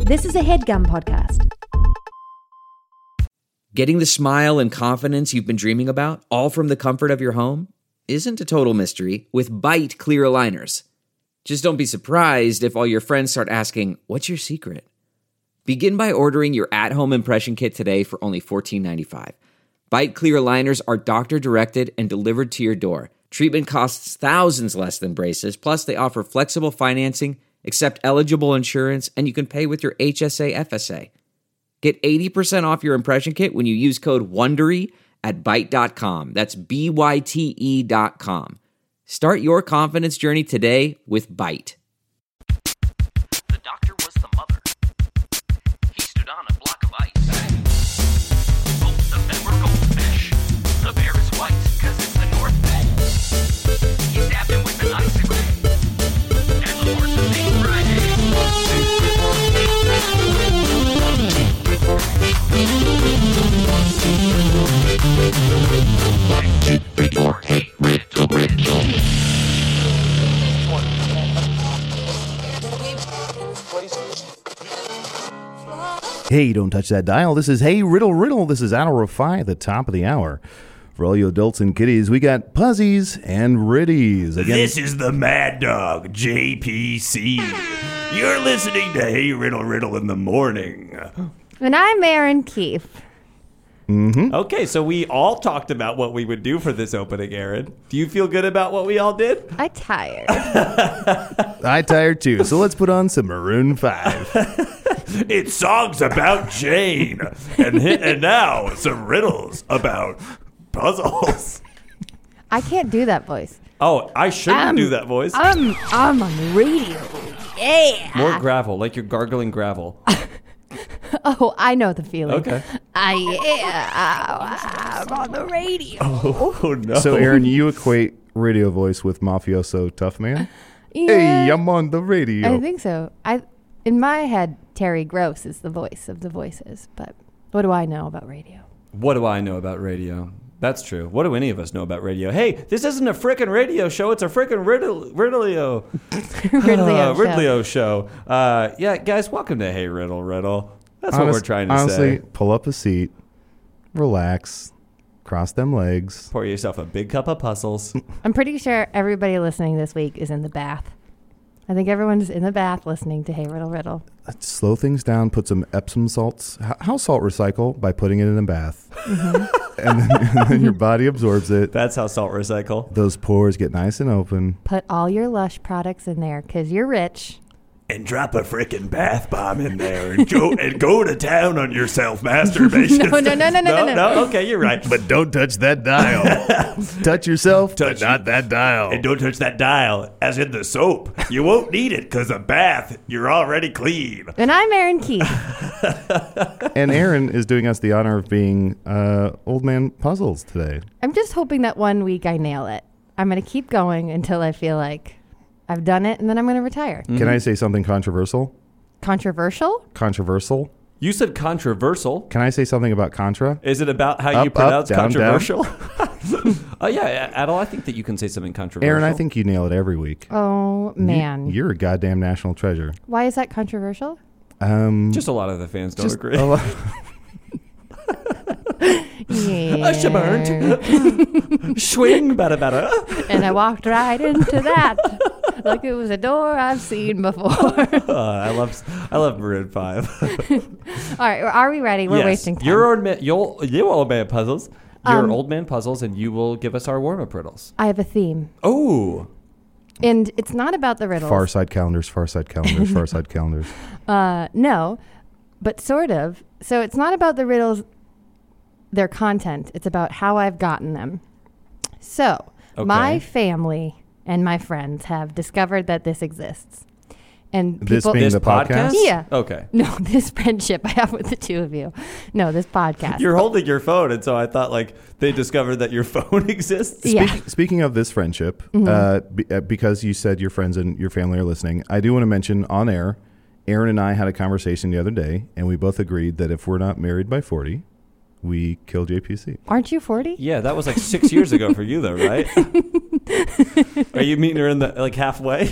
This is a HeadGum podcast. Getting the smile and confidence you've been dreaming about, all from the comfort of your home, isn't a total mystery with Byte clear aligners. Just don't be surprised if all your friends start asking, "What's your secret?" Begin by ordering your at-home impression kit today for only $14.95. Byte clear aligners are doctor-directed and delivered to your door. Treatment costs thousands less than braces, plus they offer flexible financing, accept eligible insurance, and you can pay with your HSA FSA. Get 80% off your impression kit when you use code WONDERY at Byte.com. That's BYTE.com. Start your confidence journey today with Byte. The doctor was the mother. He stood on a block of ice. Both of them were goldfish. The bear is white because it's the North Pole. He stabbed him with an icicle. And the horse was named Friday. Hey, riddle, riddle. Hey, don't touch that dial. This is Hey Riddle Riddle. This is Hour of 5, the top of the hour. For all you adults and kiddies, we got Puzzies and Riddies. Again, This is the Mad Dog, JPC. You're listening to Hey Riddle Riddle in the morning. And I'm Aaron Keefe. Okay, so we all talked about what we would do for this opening, Aaron. Do you feel good about what we all did? I'm tired. I tired too, so let's put on some Maroon 5. It's songs about Jane. And now, some riddles about puzzles. I can't do that voice. Oh, I shouldn't do that voice. I'm on the radio. Yeah. More gravel, like you're gargling gravel. Oh, I know the feeling. Okay. I'm on the radio. Oh, no. So, Aaron, you equate radio voice with mafioso tough man? Yeah, Hey, I'm on the radio. I think so. In my head, Terry Gross is the voice of the voices, but what do I know about radio? What do I know about radio? That's true. What do any of us know about radio? Hey, this isn't a frickin' radio show. It's a frickin' Riddleo. Riddleo show. Yeah, guys, welcome to Hey Riddle Riddle. That's what we're trying to honestly, say. pull up a seat, relax, cross them legs. Pour yourself a big cup of puzzles. I'm pretty sure everybody listening this week is in the bath. I think everyone's in the bath listening to Hey Riddle Riddle. Slow things down, put some Epsom salts. How salt recycle? By putting it in a bath. and then your body absorbs it. That's how salt recycle. Those pores get nice and open. Put all your Lush products in there because you're rich. And drop a frickin' bath bomb in there and go to town on your self-masturbation. No, okay, you're right. But don't touch that dial. Touch yourself, but not that dial. And don't touch that dial, as in the soap. You won't need it because a bath, you're already clean. And I'm Aaron Keefe. And Aaron is doing us the honor of being Old Man Puzzles today. I'm just hoping that one week I nail it. I'm going to keep going until I feel like I've done it, and then I'm going to retire. Can I say something controversial? Controversial? Controversial? You said controversial. Can I say something about Contra? Is it about how you Up, pronounce down, controversial? Oh, yeah, Adel, I think that you can say something controversial. Aaron, I think you nail it every week. Oh, man. You're a goddamn national treasure. Why is that controversial? Just a lot of the fans don't agree. Yeah. Shaburnt. Swing, better. And I walked right into that like it was a door I've seen before. I love Maroon 5. All right, are we ready? We're wasting time. You're old man puzzles. You're old man puzzles, and you will give us our warm-up riddles. I have a theme. Oh. And it's not about the riddles. Far side calendars, far side calendars, far side calendars. No, but sort of. So it's not about the riddles, their content. It's about how I've gotten them. So my family and my friends have discovered that this exists. And people, This being the podcast? Yeah. Okay. No, this friendship I have with the two of you. No, this podcast. You're holding your phone, and so I thought like they discovered that your phone exists. Yeah. Speaking of this friendship, because you said your friends and your family are listening, I do want to mention on air, Aaron and I had a conversation the other day, and we both agreed that if we're not married by 40, we kill JPC. Aren't you 40? Yeah, that was like 6 years ago for you, though, right? Are you meeting her in the halfway?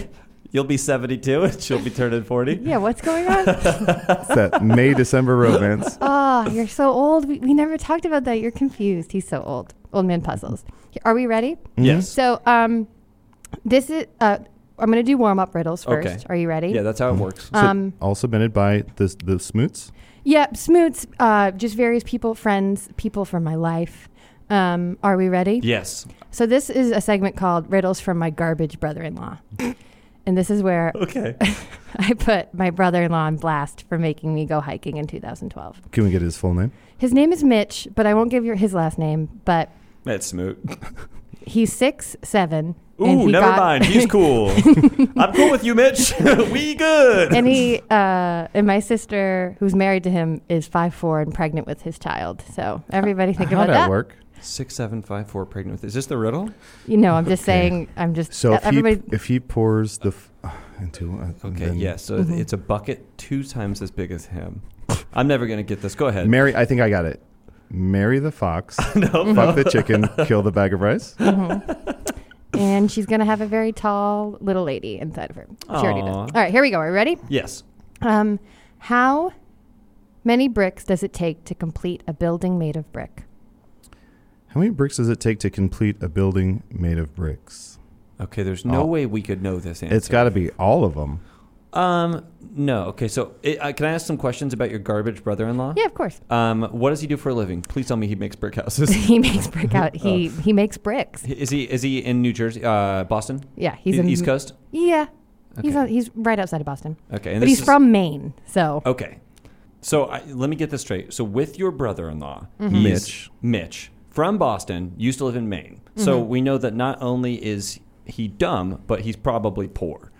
You'll be 72 and she'll be turning 40. Yeah, what's going on? It's that May-December romance. Oh, you're so old. We never talked about that. You're confused. He's so old. Old man puzzles. Are we ready? Yes. So this is... I'm going to do warm-up riddles first. Okay. Are you ready? Yeah, that's how it works. So all submitted by the Smoots? Yeah, Smoots, just various people, friends, people from my life. Are we ready? Yes. So this is a segment called Riddles from My Garbage Brother-in-Law. And this is where Okay. I put my brother-in-law on blast for making me go hiking in 2012. Can we get his full name? His name is Mitch, but I won't give you his last name, but That's Smoot. he's 6'7". Ooh, never mind. He's cool. I'm cool with you, Mitch. We good. And he and my sister, who's married to him, is 5'4" and pregnant with his child. So everybody think How'd about that. that work? 6'7", 5'4", pregnant with. Is this the riddle? You know, I'm just saying. I'm just So everybody. if he pours the into Okay, then- yeah. So it's a bucket 2 times as big as him. I'm never gonna get this. Go ahead. Mary, I think I got it. Marry the fox, fuck the chicken, kill the bag of rice. And she's gonna have a very tall little lady inside of her. She already does. Aw. All right, here we go. Are you ready? Yes. How many bricks does it take to complete a building made of brick? How many bricks does it take to complete a building made of bricks? Okay. There's no way we could know this answer. It's got to be all of them. No. Okay. So can I ask some questions about your garbage brother-in-law? Yeah, of course. What does he do for a living? Please tell me he makes brick houses. He makes brick out. He makes bricks. Is he in New Jersey, Boston? Yeah, he's in East Coast. Yeah, Okay. he's right outside of Boston. Okay, and But this he's is- from Maine, so Okay, so let me get this straight. So with your brother-in-law, Mitch. Mitch from Boston, used to live in Maine. So we know that not only is he dumb, but he's probably poor.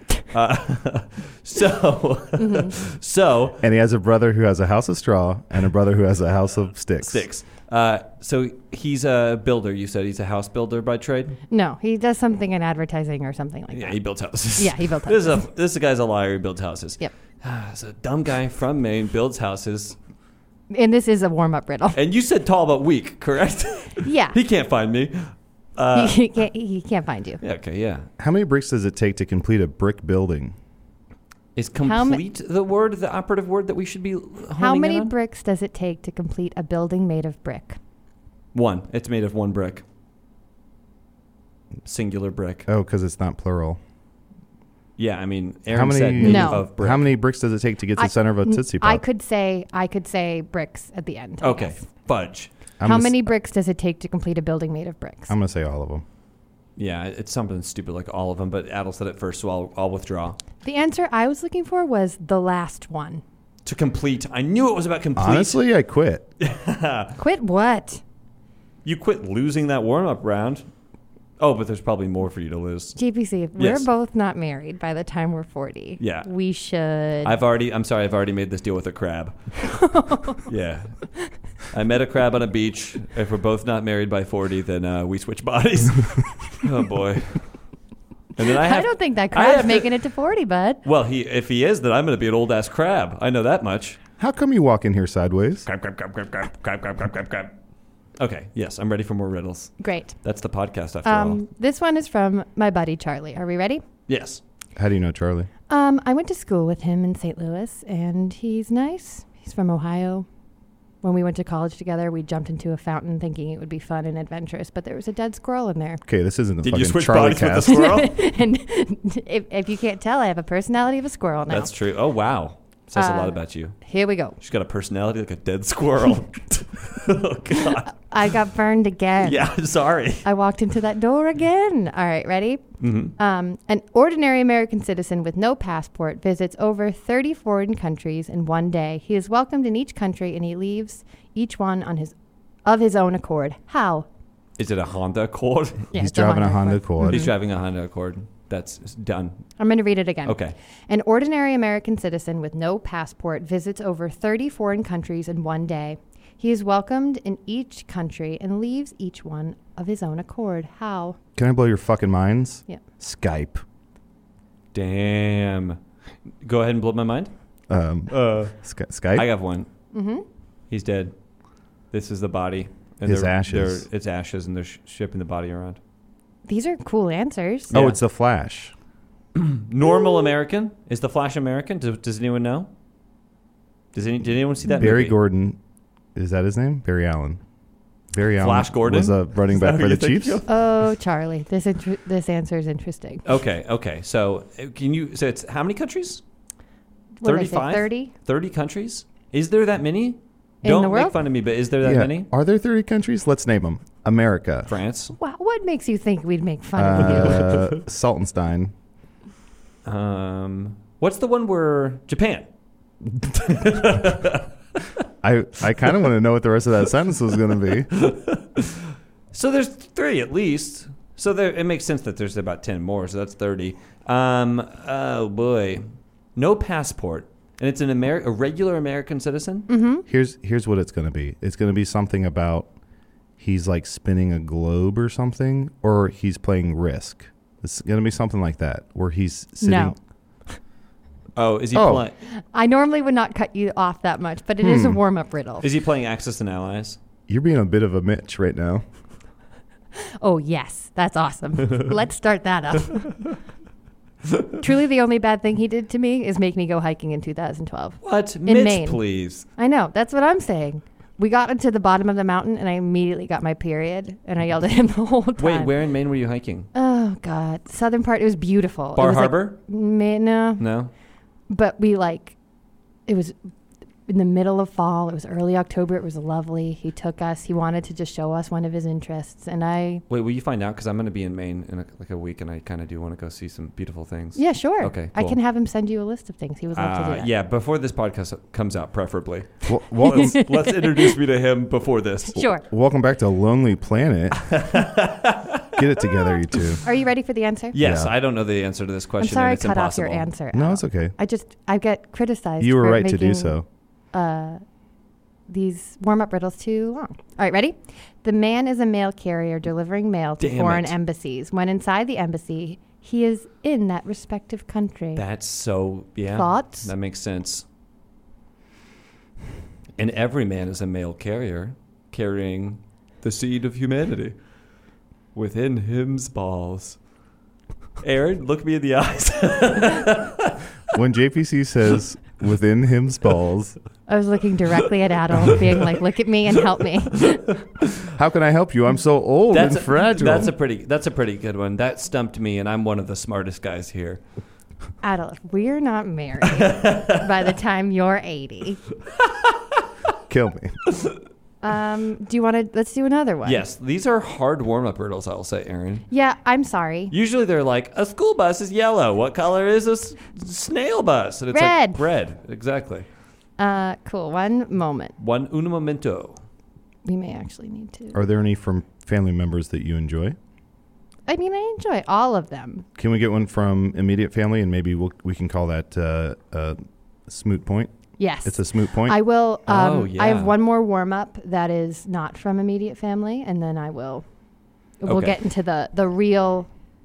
So And he has a brother who has a house of straw and a brother who has a house of sticks. So he's a builder. You said he's a house builder by trade. no, he does something in advertising or something like Yeah, that. he builds houses. Yeah, he built This guy's a liar. He builds houses. Yep. So a dumb guy from Maine builds houses. And this is a warm-up riddle. And you said tall but weak, correct? Yeah, He can't find me. he can't find you. Yeah, okay, yeah. How many bricks does it take to complete a brick building? Is How ma- complete the operative word that we should be honing How many in on? bricks does it take to complete a building made of brick? 1. It's made of 1 brick. Singular brick. Oh, because it's not plural. Yeah, I mean, How Aaron many- said made No. of brick. How many bricks does it take to get to the center of a Tootsie Pop? I could say bricks at the end. I Okay, guess. fudge. I'm How gonna many bricks does it take to complete a building made of bricks? I'm going to say all of them. Yeah, it's something stupid like all of them, but Adel said it first, so I'll withdraw. The answer I was looking for was the last one. To complete. I knew it was about complete. Honestly, I quit. Quit what? You quit losing that warm-up round. Oh, but there's probably more for you to lose. JPC, if Yes. we're both not married by the time we're 40, Yeah. we should. I've already made this deal with a crab. Yeah. I met a crab on a beach. If we're both not married by 40, then we switch bodies. Oh, boy. And then I don't think that I have crab's to- making it to 40, bud. Well, if he is, then I'm going to be an old-ass crab. I know that much. How come you walk in here sideways? Crab, crab, crab, crab, crab, crab, crab, crab, crab, crab. Okay, yes, I'm ready for more riddles. Great. That's the podcast after all. This one is from my buddy Charlie. Are we ready? Yes. How do you know Charlie? I went to school with him in St. Louis, and he's nice. He's from Ohio. When we went to college together, we jumped into a fountain thinking it would be fun and adventurous, but there was a dead squirrel in there. Okay, this isn't the Did fucking you switch Charlie bodies with the cast. squirrel? And if you can't tell, I have a personality of a squirrel now. That's true. Oh, wow. Says a lot about you. Here we go. She's got a personality like a dead squirrel. Oh, God. I got burned again. Yeah, I'm sorry. I walked into that door again. All right, ready? Mm-hmm. An ordinary American citizen with no passport visits over 30 foreign countries in one day. He is welcomed in each country, and he leaves each one of his own accord. How? Is it a Honda Accord? Yeah, He's it's a driving a Honda Accord. He's driving a Honda Accord. That's done. I'm going to read it again. Okay. An ordinary American citizen with no passport visits over 30 foreign countries in one day. He is welcomed in each country and leaves each one of his own accord. How? Can I blow your fucking minds? Yeah. Skype. Damn. Go ahead and blow my mind. Skype? I got one. Mm-hmm. He's dead. This is the body. And His ashes. It's ashes, and they're shipping the body around. These are cool answers. Oh, Yeah. it's The Flash. Normal American. Is The Flash American? Does anyone know? Did anyone see that Barry movie? Gordon, is that his name? Barry Allen. Barry Allen Flash Gordon? was a running back for the Chiefs. Oh, Charlie, this answer is interesting. Okay. So so it's how many countries? What did I say, 35? 30? 30 countries? Is there that many? In Don't the world? make fun of me, but is there that many? Are there 30 countries? Let's name them. America. France. Wow, what makes you think we'd make fun of you? Saltonstein. What's the one where Japan? I kind of want to know what the rest of that sentence was going to be. So there's 3 at least. So it makes sense that there's about 10 more. So that's 30. Oh boy, no passport, and it's a regular American citizen. Mm-hmm. Here's what it's going to be. It's going to be something about he's like spinning a globe or something, or he's playing Risk. It's going to be something like that where he's sitting. No. Oh, is he playing? I normally would not cut you off that much, but it is a warm-up riddle. Is he playing Axis and Allies? You're being a bit of a Mitch right now. Oh, yes. That's awesome. Let's start that up. Truly, the only bad thing he did to me is make me go hiking in 2012. What? In Mitch, Maine. please. I know. That's what I'm saying. We got into the bottom of the mountain, and I immediately got my period, and I yelled at him the whole time. Wait, where in Maine were you hiking? Oh, God. Southern part, it was beautiful. Bar it was Harbor? No. No. But it was in the middle of fall. It was early October. It was lovely. He took us. He wanted to just show us one of his interests. And Wait, will you find out? Because I'm going to be in Maine in a week, and I kind of do want to go see some beautiful things. Yeah, sure. Okay, I cool. can have him send you a list of things. He would love to do that. Yeah, before this podcast comes out, preferably. Welcome, Let's introduce me to him before this. Sure. welcome back to Lonely Planet. Get it together, you two. Are you ready for the answer? Yes, Yeah. I don't know the answer to this I'm question. sorry I and it's cut impossible. off your answer. No, Al. it's okay. I get criticized. You were for right to do making, so. These warm-up riddles too long. All right, ready? The man is a mail carrier delivering mail to Damn foreign it. embassies. When inside the embassy, he is in that respective country. That's so, yeah. Thoughts? That makes sense. And every man is a mail carrier, carrying the seed of humanity within him's balls. Aaron, look me in the eyes. When JPC says within him's balls, I was looking directly at Adel, being like, look at me and help me. how can I help you? I'm so old and fragile. That's a pretty good one. That stumped me, and I'm one of the smartest guys here. Adel, if we're not married by the time you're 80, Kill me. do you want to, let's do another one. Yes, these are hard warm-up riddles, I'll say, Aaron. Yeah, I'm sorry. Usually they're like, a school bus is yellow. What color is a snail bus? And it's Red. like red. Exactly. Cool. One moment. Un momento. We may actually need to. Are there any from family members that you enjoy? I mean, I enjoy all of them. Can we get one from immediate family, and maybe we can call that a smoot point? Yes. It's a smoot point. I will. Oh, yeah. I have one more warm up that is not from immediate family, and then we'll Okay. get into the real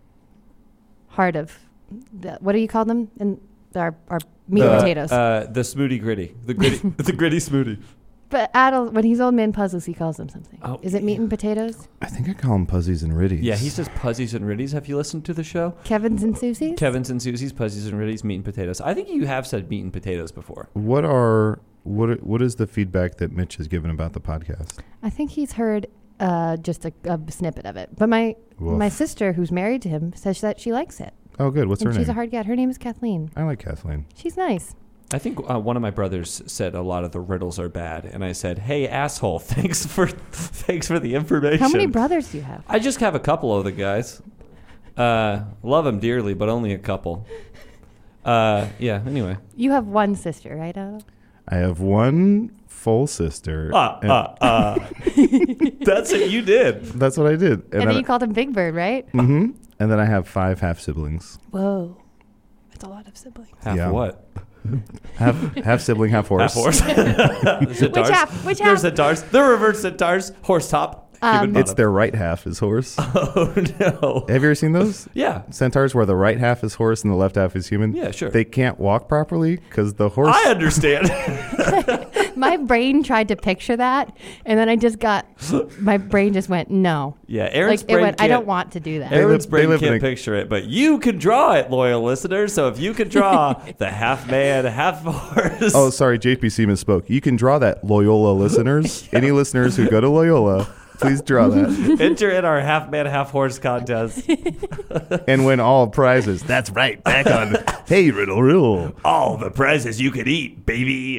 heart of what do you call them? And our meat and potatoes. The smoothie gritty. The gritty smoothie. But Adel, when he's old man puzzles, he calls them something. Oh, Is it meat and potatoes? I think I call them Puzzies and Riddies. Yeah, he says Puzzies and Riddies. Have you listened to the show? Kevin's and Susie's? Kevin's and Susie's, Puzzies and Riddies, meat and potatoes. I think you have said meat and potatoes before. What is the feedback that Mitch has given about the podcast? I think he's heard just a snippet of it. But my sister, who's married to him, says that she likes it. Oh, good. What's her And name? she's a hard get. Her name is Kathleen. I like Kathleen. She's nice. I think one of my brothers said a lot of the riddles are bad, and I said, "Hey, asshole! Thanks for the information." How many brothers do you have? I just have a couple of the guys. Love them dearly, but only a couple. Yeah. Anyway. You have one sister, right, Adel? I have one full sister. That's what you did. That's what I did. And then you called him Big Bird, right? Mm-hmm. And then I have 5 half siblings. Whoa. That's a lot of siblings. Half Yeah. what? Half sibling, half horse. Half horse. Which half? There's centaurs. They're reverse centaurs. Horse top. It's their right half is horse. Oh, no. Have you ever seen those? Yeah. Centaurs where the right half is horse and the left half is human? Yeah, sure. They can't walk properly because the horse... I understand. My brain tried to picture that, and then my brain just went, no. Yeah, Aaron's brain I don't want to do that. Aaron's brain live in can't picture it, but you can draw it, loyal listeners. So if you can draw the half man, half horse. Oh, sorry, JPC misspoke. You can draw that, Loyola listeners. Any listeners who go to Loyola, please draw that. Enter in our half man, half horse contest. And win all prizes. That's right. Back on Hey Riddle. All the prizes you could eat, baby.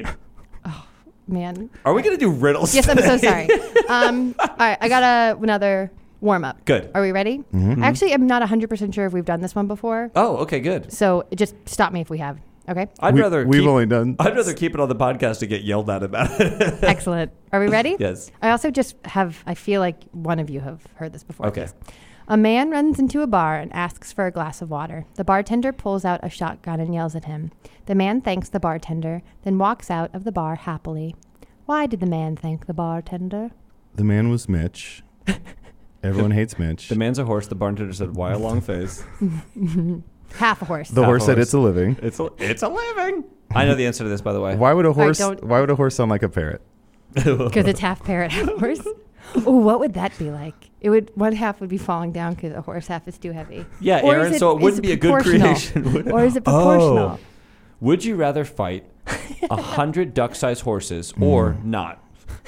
Man. Are we going to do riddles Yes, today? I'm so sorry. All right, I got another warm-up. Good. Are we ready? Mm-hmm. Actually, I'm not 100% sure if we've done this one before. Oh, okay, good. So just stop me if we have. Okay? I'd rather keep it on the podcast to get yelled at about it. Excellent. Are we ready? Yes. I also I feel like one of you have heard this before. Okay. A man runs into a bar and asks for a glass of water. The bartender pulls out a shotgun and yells at him. The man thanks the bartender, then walks out of the bar happily. Why did the man thank the bartender? The man was Mitch. Everyone hates Mitch. The man's a horse. The bartender said, why a long face? Half a horse. The horse said it's a living. It's a living. I know the answer to this, by the way. Why would a horse sound like a parrot? Because it's half parrot, half horse. Oh, what would that be like? One half would be falling down because a horse half is too heavy. Yeah, Or Aaron, is so it wouldn't be a good creation. Or is it proportional? Oh. Would you rather fight 100 duck-sized horses or not?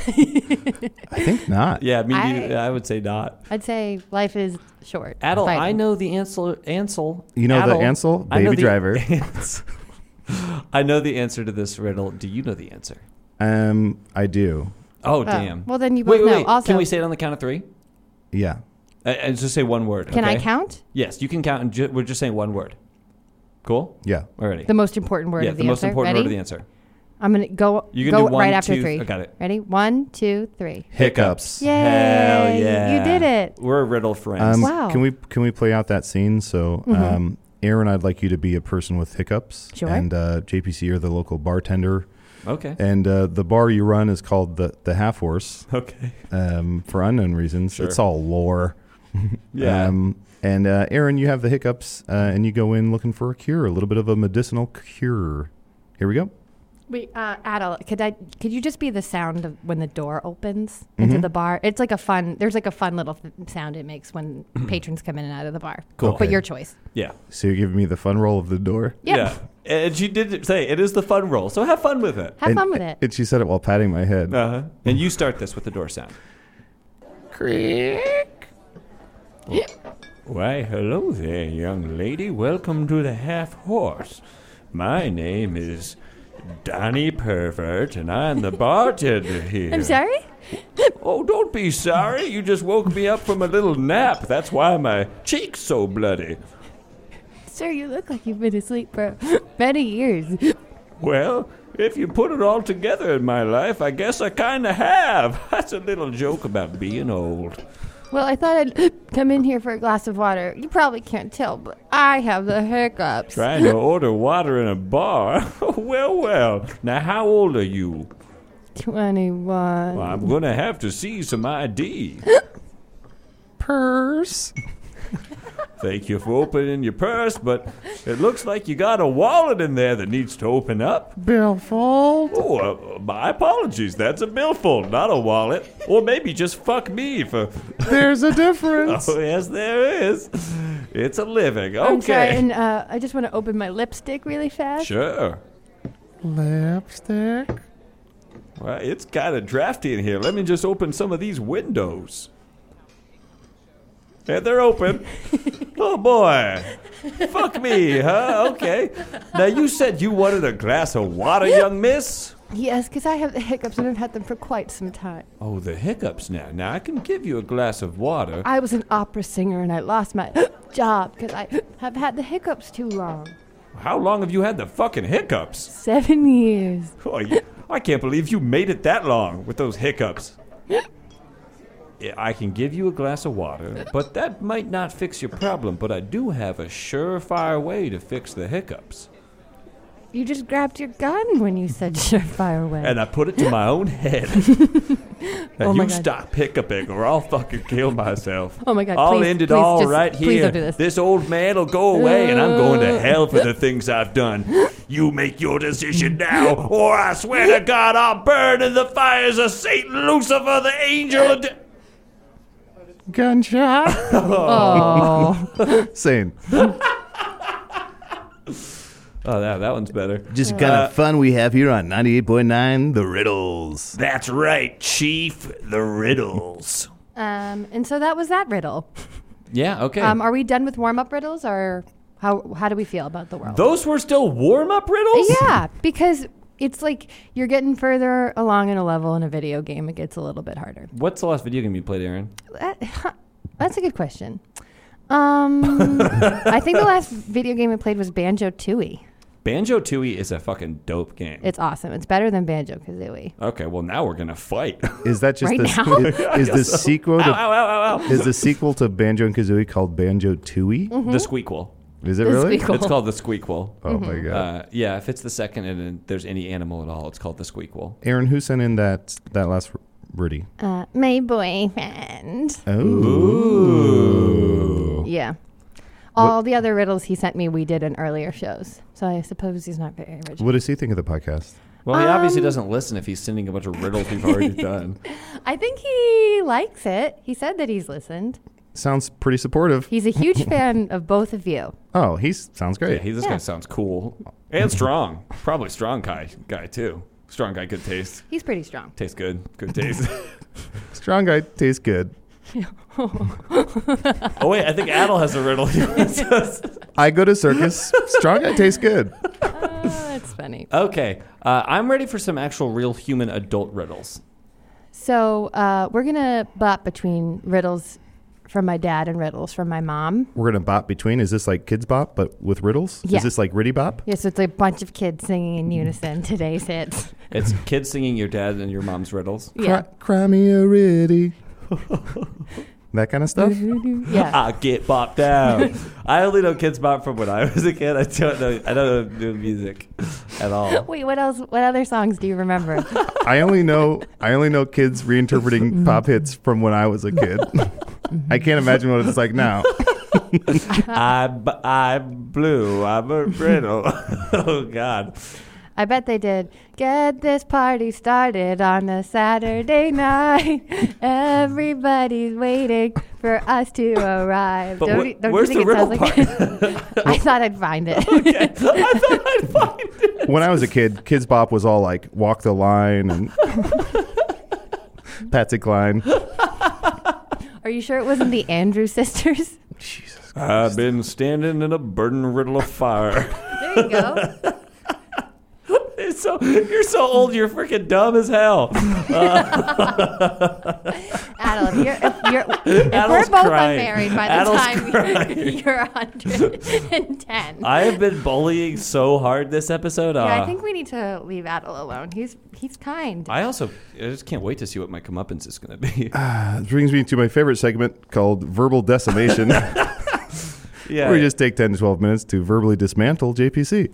I think not. Yeah, I would say not. I'd say life is short. Adel, Fighting. I know the Ansel. You know Adel, the Ansel? I know Baby the driver. I know the answer to this riddle. Do you know the answer? I do. Oh, damn. Well, then you both know. Also, can we say it on the count of 3? Yeah. And just say one word. Can okay? I count? Yes, you can count. And we're just saying one word. Cool? Yeah. Already. The most important word of the the most answer. important Ready? word of the answer. I'm going to go You can do 1, right after 2, 3. I got it. Ready? 1, 2, 3. Hiccups. Yay. Hell yeah. You did it. We're riddle friends. Wow. Can we play out that scene? So, Aaron, I'd like you to be a person with hiccups. Sure. And JPC, you're the local bartender. Okay. And the bar you run is called the Half Horse. Okay. For unknown reasons. Sure. It's all lore. Yeah. And Aaron, you have the hiccups, and you go in looking for a cure, a little bit of a medicinal cure. Here we go. Wait, Adel, could you just be the sound of when the door opens into the bar? It's like there's like a fun little sound it makes when patrons come in and out of the bar. Cool. But Okay. your choice. Yeah. So you're giving me the fun roll of the door? Yep. Yeah. And she did say it is the fun roll, so have fun with it. Have fun with it. And she said it while patting my head. Uh-huh. And you start this with the door sound. Creak. Why, hello there, young lady. Welcome to the Half Horse. My name is Donnie Pervert, and I'm the bartender here. I'm sorry? Oh, don't be sorry. You just woke me up from a little nap. That's why my cheek's so bloody. Sir, you look like you've been asleep for many years. Well, if you put it all together in my life, I guess I kind of have. That's a little joke about being old. Well, I thought I'd come in here for a glass of water. You probably can't tell, but I have the hiccups. Trying to order water in a bar? Well. Now, how old are you? 21. Well, I'm going to have to see some ID. Purse. Thank you for opening your purse, but it looks like you got a wallet in there that needs to open up. Billfold. Oh, my apologies. That's a billfold, not a wallet. Or maybe just fuck me for... There's a difference. Oh, yes, there is. It's a living. I'm sorry, Okay. and I just want to open my lipstick really fast. Sure. Lipstick. Well, it's kind of drafty in here. Let me just open some of these windows. And they're open. Oh, boy. Fuck me, huh? Okay. Now, you said you wanted a glass of water, young miss? Yes, because I have the hiccups and I've had them for quite some time. Oh, the hiccups now. Now, I can give you a glass of water. I was an opera singer and I lost my job because I have had the hiccups too long. How long have you had the fucking hiccups? 7 years. Oh, I can't believe you made it that long with those hiccups. Yeah, I can give you a glass of water, but that might not fix your problem. But I do have a surefire way to fix the hiccups. You just grabbed your gun when you said surefire way. And I put it to my own head. Now Oh my you God. stop hiccuping or I'll fucking kill myself. Oh my God, I'll please- end it please all just- right please here. don't do this. Old man will go away and I'm going to hell for the things I've done. You make your decision now or I swear to God I'll burn in the fires of Satan, Lucifer, the angel of death. Gunshot. Oh. Same. Oh, that one's better. Just kind of fun we have here on 98.9 The Riddles. That's right, Chief. The riddles. And so that was that riddle. Yeah, okay. Are we done with warm-up riddles, or how do we feel about the world? Those were still warm-up riddles? Yeah, because it's like you're getting further along in a level in a video game. It gets a little bit harder. What's the last video game you played, Aaron? That's a good question. I think the last video game I played was Banjo-Tooie. Banjo-Tooie is a fucking dope game. It's awesome. It's better than Banjo-Kazooie. Okay, well now we're gonna fight. Is that just Right the now? is the sequel to Ow. is the sequel to Banjo and Kazooie called Banjo-Tooie? The Squeakquel. Is it The really? Squeakquel. It's called the Squeakquel. Oh my god. Yeah, if it's the second and then there's any animal at all, it's called the Squeakquel. Aaron, who sent in that last Rudy? My boyfriend. Oh. Yeah. All the other riddles he sent me, we did in earlier shows. So I suppose he's not very original. What does he think of the podcast? Well, he obviously doesn't listen if he's sending a bunch of riddles we've already done. I think he likes it. He said that he's listened. Sounds pretty supportive. He's a huge fan of both of you. Oh, he sounds great. Yeah, this Yeah. guy sounds cool and strong. Probably strong guy too. Strong guy, good taste. He's pretty strong. Tastes good. Good taste. Strong guy, tastes good. Oh wait, I think Adel has a riddle. I go to circus. Strong guy tastes good. That's funny. Okay, I'm ready for some actual real human adult riddles. So we're going to bop between riddles from my dad and riddles from my mom. We're gonna bop between. Is this like Kids Bop but with riddles? Yeah. Is this like Riddy Bop? Yeah, so it's a bunch of kids singing in unison today's hits. It's kids singing your dad and your mom's riddles. Yeah. Cry me a Riddy. That kind of stuff. Yeah. I get bopped down. I only know Kids Bop from when I was a kid. I don't know music at all. Wait, what else? What other songs do you remember? I only know kids reinterpreting pop hits from when I was a kid. I can't imagine what it's like now. I'm blue. I'm a riddle. Oh God. I bet they did. Get this party started on a Saturday night. Everybody's waiting for us to arrive. But Don't where's you think the it sounds riddle like it? I thought I'd find it. Okay. I thought I'd find it. When I was a kid, Kids Bop was all like Walk the Line and Patsy Cline. Are you sure it wasn't the Andrews sisters? Jesus. I've been standing in a burning riddle of fire. There you go. You're so old, you're freaking dumb as hell. Adel, if we're both crying. unmarried by the Adel's time crying. you're 110. I have been bullying so hard this episode. Yeah, I think we need to leave Adel alone. He's kind. I just can't wait to see what my comeuppance is going to be. This brings me to my favorite segment called Verbal Decimation. Yeah, Where we just take 10 to 12 minutes to verbally dismantle JPC.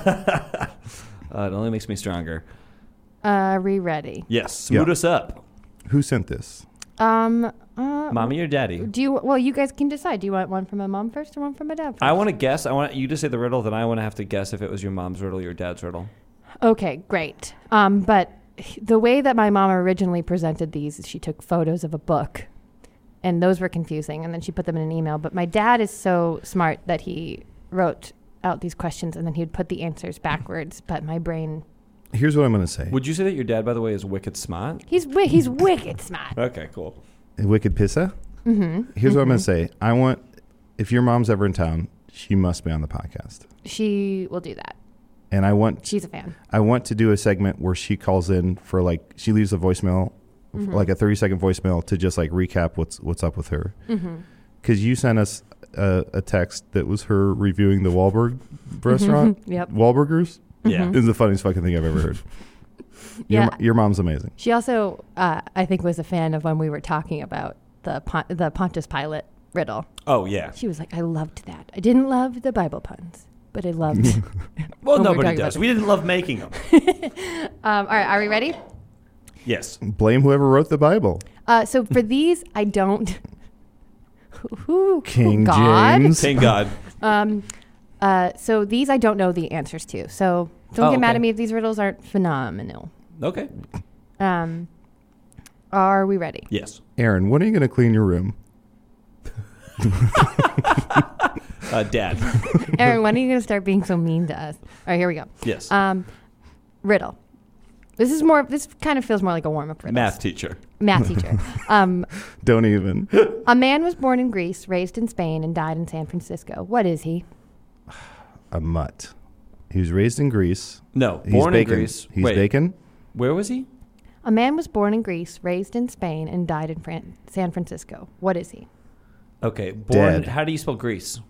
it only makes me stronger. Are we ready? Yes, smooth Yeah. us up, Who sent this? mommy or daddy. Well, you guys can decide. Do you want one from my mom first or one from my dad first? I want to guess. I want you to say the riddle, then I want to have to guess if it was your mom's riddle or your dad's riddle. Okay, great. But the way that my mom originally presented these is she took photos of a book, and those were confusing, and then she put them in an email. But my dad is so smart that he wrote out these questions, and then he would put the answers backwards, but my brain... Here's what I'm going to say. Would you say that your dad, by the way, is wicked smart? He's wicked smart. Okay, cool. Wicked Pissa? Mm-hmm. Here's what I'm going to say. If your mom's ever in town, she must be on the podcast. She will do that. And She's a fan. I want to do a segment where she calls in for she leaves a voicemail, like a 30-second voicemail to just recap what's up with her. Because you sent us a text that was her reviewing the Wahlberg restaurant. Yep. Wahlburgers. Yeah. Is the funniest fucking thing I've ever heard. Yeah. Your mom's amazing. She also, I think, was a fan of when we were talking about the Pontius Pilate riddle. Oh yeah. She was like, I loved that. I didn't love the Bible puns, but I loved... Well, When we're nobody talking does. about We didn't love making them. All right, are we ready? Yes. Blame whoever wrote the Bible. So for these, I don't. Who? King God? James. Thank God. So these I don't know the answers to. So don't get mad okay. at me if these riddles aren't phenomenal. Okay. Are we ready? Yes. Aaron, when are you going to clean your room? Dad. Aaron, when are you going to start being so mean to us? All right, here we go. Yes. Riddle. This kind of feels more like a warm-up riddle. Math teacher. Math teacher. Don't even. A man was born in Greece, raised in Spain, and died in San Francisco. What is he? A mutt. He was raised in Greece. No. He's Born bacon. in Greece. He's Wait. bacon. Where was he? A man was born in Greece, raised in Spain, and died in San Francisco. What is he? Okay. Born. Dead. How do you spell Greece?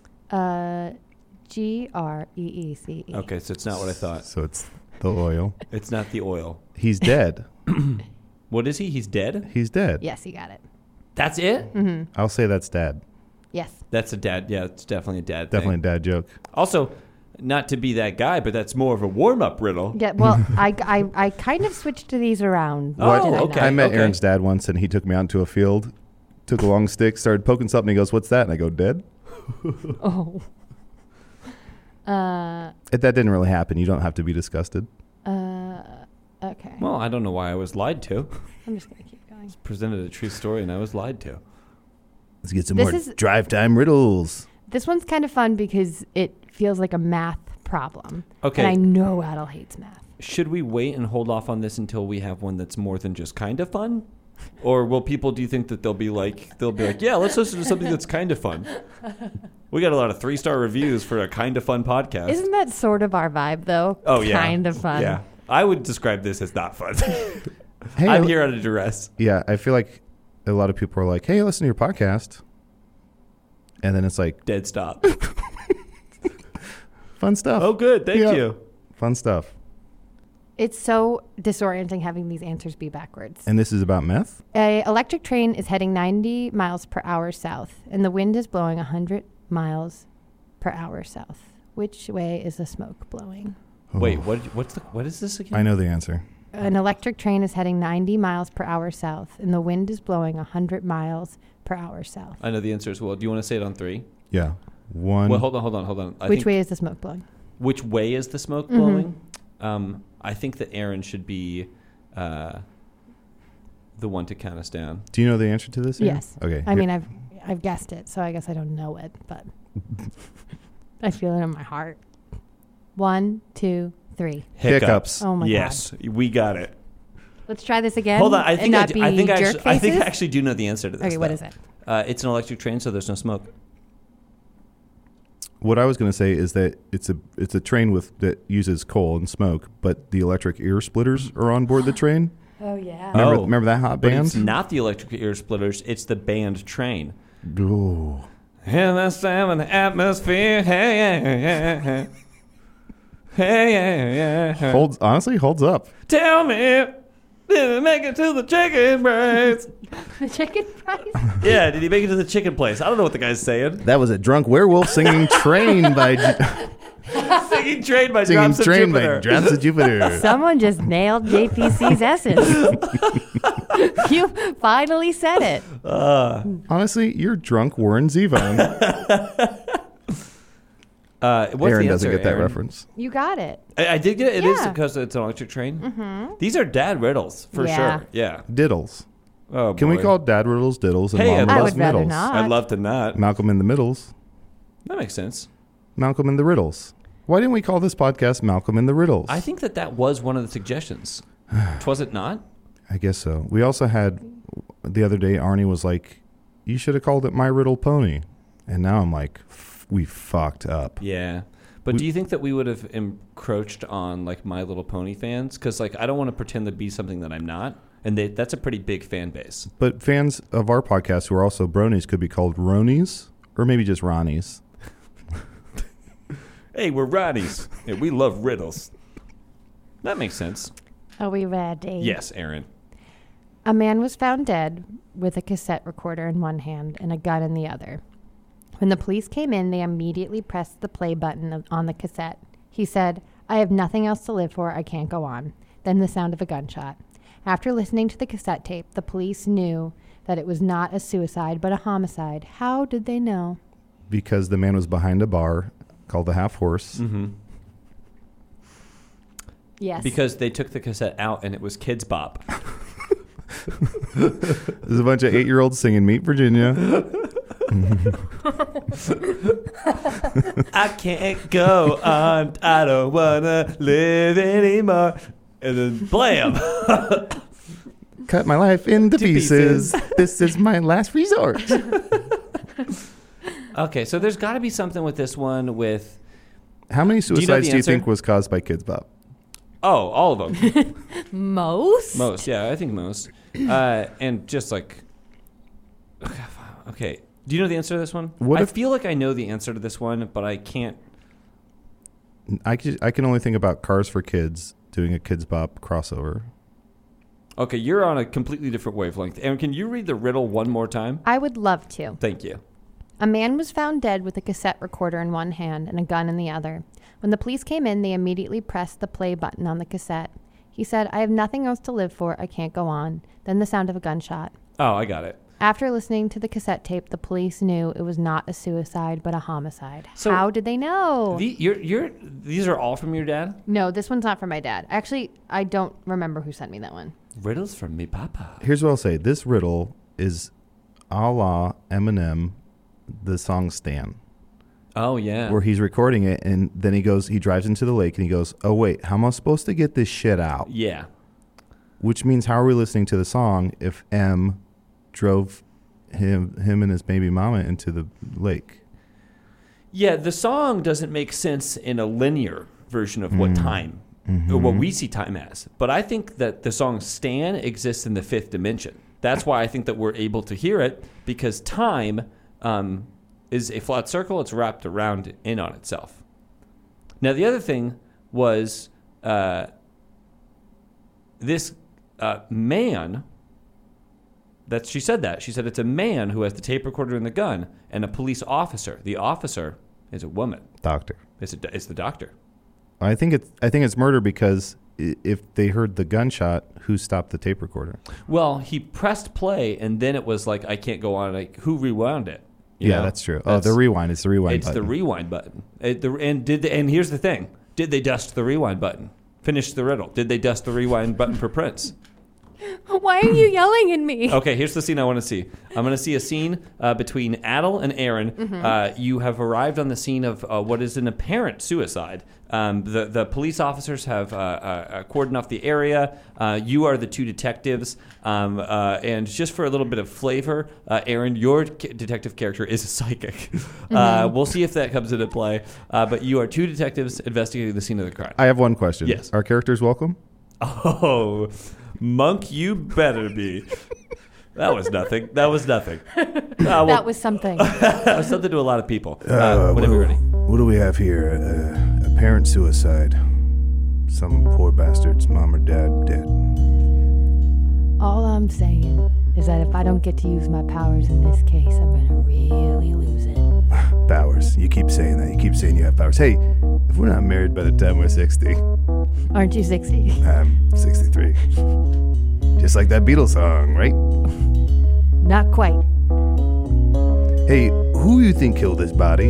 Greece. Okay, so it's not what I thought. So it's the oil. It's not the oil. He's dead. What is he? He's dead? He's dead. Yes, you got it. That's it? Mm-hmm. I'll say that's dad. Yes. That's a dad. Yeah, it's definitely a dad Definitely thing. a dad joke. Also, not to be that guy, but that's more of a warm-up riddle. Yeah. Well, I kind of switched these around. Oh, did I okay. not? I met okay. Aaron's dad once, and he took me out into a field, took a long stick, started poking something. He goes, "What's that?" And I go, "Dead." Oh. That didn't really happen. You don't have to be disgusted. Okay. Well, I don't know why I was lied to. I'm just gonna keep going. Presented a true story, and I was lied to. Let's get some This more is- drive time riddles. This one's kind of fun because it feels like a math problem. Okay. And I know Adel hates math. Should we wait and hold off on this until we have one that's more than just kind of fun? Or will people, do you think that they'll be like, yeah, let's listen to something that's kind of fun? We got a lot of 3-star reviews for a kind of fun podcast. Isn't that sort of our vibe, though? Oh, yeah. Kind of fun. Yeah. I would describe this as not fun. Hey, I'm here under duress. Yeah, I feel like a lot of people are like, "Hey, listen to your podcast," and then it's like, Dead stop. "Fun stuff." Oh, good. Thank Yeah. you. Fun stuff. It's so disorienting having these answers be backwards. And this is about meth. A electric train is heading 90 miles per hour south, and the wind is blowing 100 miles per hour south. Which way is the smoke blowing? Wait, what is this again? I know the answer. An electric train is heading 90 miles per hour south, and the wind is blowing 100 miles per hour south. I know the answer as well. Do you want to say it on 3? Yeah. One. Well, hold on. Which way is the smoke blowing? Which way is the smoke blowing? I think that Aaron should be the one to count us down. Do you know the answer to this? Aaron? Yes. Okay. I mean, I've guessed it, so I guess I don't know it, but I feel it in my heart. 1, 2, 3. Hiccups. Oh my yes, we got it. Let's try this again. Hold on, I think and not I think be I jerk actually faces? do know the answer to this. Okay, what though. is it? It's an electric train, so there's no smoke. What I was going to say is that it's a train that uses coal and smoke, but the electric ear splitters are on board the train. Oh yeah. Remember that hot But band? it's not the electric ear splitters. It's the band Train. Ooh. In the seventh atmosphere, hey, yeah. Hey, yeah. Holds up. Tell me, did it make it to the chicken place? The chicken price? Yeah, did he make it to the chicken place? I don't know what the guy's saying. That was a drunk werewolf singing "Train" by Singing Train by singing Drops of "Train" Jupiter. by Drops of Jupiter. Someone just nailed JPC's essence. You finally said it. Honestly, you're drunk Warren Zevon. What's Aaron the doesn't answer, get that Aaron? reference. You got it. I did get it. It is Yeah. because it's an electric train. Mm-hmm. These are dad riddles for Yeah. sure. Yeah. Diddles. Oh, Can we boy. call Dad riddles diddles and Hey, Mom I riddles would rather middles? not. I'd love to not. Malcolm in the Middles. That makes sense. Malcolm in the Riddles. Why didn't we call this podcast Malcolm in the Riddles? I think that was one of the suggestions. Was it not? I guess so. We also had the other day. Arnie was like, "You should have called it My Riddle Pony," and now I'm like, "We fucked up." Yeah. But do you think that we would have encroached on like My Little Pony fans? Because like I don't want to pretend to be something that I'm not, and that's a pretty big fan base. But fans of our podcast who are also bronies could be called Ronies, or maybe just Ronnies. Hey, we're Ronnies, and we love riddles. That makes sense. Are we ready? Yes, Aaron. A man was found dead with a cassette recorder in one hand and a gun in the other. When the police came in, they immediately pressed the play button on the cassette. He said, "I have nothing else to live for. I can't go on." Then the sound of a gunshot. After listening to the cassette tape, the police knew that it was not a suicide, but a homicide. How did they know? Because the man was behind a bar called the Half Horse. Mm-hmm. Yes. Because they took the cassette out and it was Kids Bop. There's a bunch of 8-year-olds singing Meet Virginia. I can't go on. I don't want to live anymore. And then blam. Cut my life into pieces. This is my last resort. Okay, so there's got to be something with this one with... How many suicides do you answer? think was caused by Kids Bop? Oh, all of them. Most? Most, yeah, I think most. And just like... Okay, do you know the answer to this one? I feel like I know the answer to this one, but I can't... I can only think about Cars for Kids doing a Kids Bop crossover. Okay, you're on a completely different wavelength. Aaron, can you read the riddle one more time? I would love to. Thank you. A man was found dead with a cassette recorder in one hand and a gun in the other. When the police came in, they immediately pressed the play button on the cassette. He said, "I have nothing else to live for. I can't go on." Then the sound of a gunshot. Oh, I got it. After listening to the cassette tape, the police knew it was not a suicide, but a homicide. So how did they know? These are all from your dad? No, this one's not from my dad. Actually, I don't remember who sent me that one. Riddles from me papa. Here's what I'll say. This riddle is a la Eminem, the song Stan. Oh, yeah. Where he's recording it, and then he drives into the lake, and he goes, "Oh, wait, how am I supposed to get this shit out?" Yeah. Which means, how are we listening to the song if M drove him and his baby mama into the lake? Yeah, the song doesn't make sense in a linear version of what time, or what we see time as. But I think that the song Stan exists in the fifth dimension. That's why I think that we're able to hear it, because time is a flat circle. It's wrapped around in on itself. Now, the other thing was this man... She said it's a man who has the tape recorder and the gun, and a police officer. The officer is a woman. Doctor. It's the doctor. I think it's murder, because if they heard the gunshot, who stopped the tape recorder? Well, he pressed play, and then it was like, I can't go on. Like, who rewound it? You know? That's true. The rewind. It's the rewind It's button. the rewind button. And here's the thing. Did they dust the rewind button? Finish the riddle. Did they dust the rewind button for Prince? Why are you yelling at me? Okay, here's the scene I want to see. I'm going to see a scene between Adel and Aaron. Mm-hmm. You have arrived on the scene of what is an apparent suicide. The police officers have cordoned off the area. You are the two detectives. And just for a little bit of flavor, Aaron, your detective character is a psychic. Mm-hmm. We'll see if that comes into play. But you are two detectives investigating the scene of the crime. I have one question. Yes. Are characters welcome? Oh, Monk, you better be. That was nothing. That was something. That was something to a lot of people. Whenever you're ready. What do we have here? Apparent suicide. Some poor bastard's mom or dad dead. All I'm saying is that if I don't get to use my powers in this case, I'm going to really lose it. Powers. You keep saying that. You keep saying you have powers. Hey, if we're not married by the time we're 60... Aren't you 60? I'm 63. Just like that Beatles song, right? Not quite. Hey, who you think killed his body?